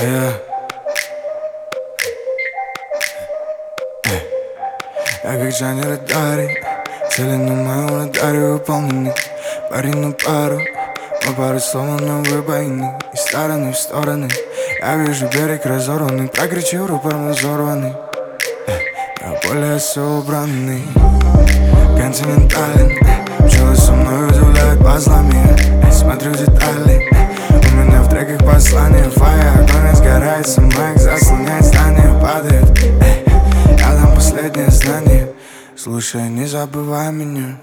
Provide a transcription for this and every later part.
Я как Джанни Радари, цели на моем радаре выполнены. Парень на пару, но пары сломаны выбоины. Из стороны в стороны я вижу берег разорванный. Прокричу рупор взорванный, я более собранный. Континентален, пчелы со мной удивляют пазлами. Смотрю детали, у меня в треках послание. Фаер, огонь сгорается, майк заслоняет здание, падает. Я дам последнее знание, слушай, не забывай меня.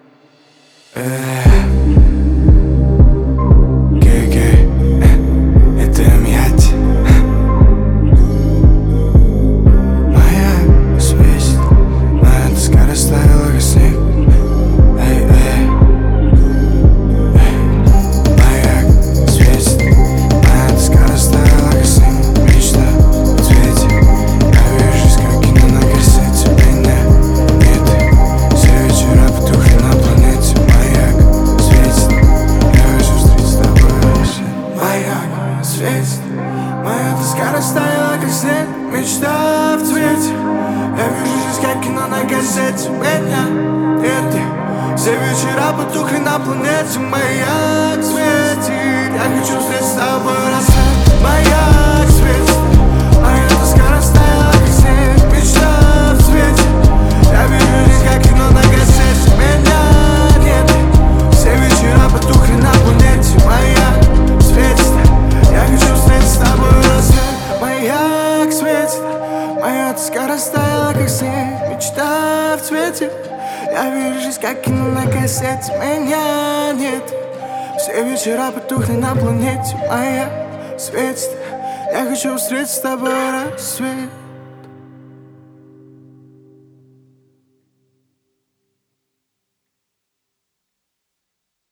Это м'ять. Моя связь, моя тоска растаяла, как снег. Моя связь, моя тоска растаяла, как снег. Мечта в цвете, я вижусь, как кино на кассете. Меня нет, все вечера потухли на планете. Маяк светит, я хочу встретить с тобой рассвет. Маяк светит, моя тоска растаяла, как снег. Мечта в цвете, я вижу жизнь, как кино на кассете. Меня нет, все вечера потухли на планете. Маяк светит, я хочу встретить с тобой рассвет. Маяк светит, моя тоска растаяла, как снег. Мечта в цвете, я вижу жизнь, как кино на кассете. Меня нет, все вечера потухли на планете. Маяк светит, я хочу встретить с тобой рассвет. Маяк светит, моя тоска растаяла, как снег. Мечта в цвете, я вижу жизнь, как кино на кассете. Меня нет, все вечера потухли на планете. Моя светит, я хочу встретить с тобой рассвет.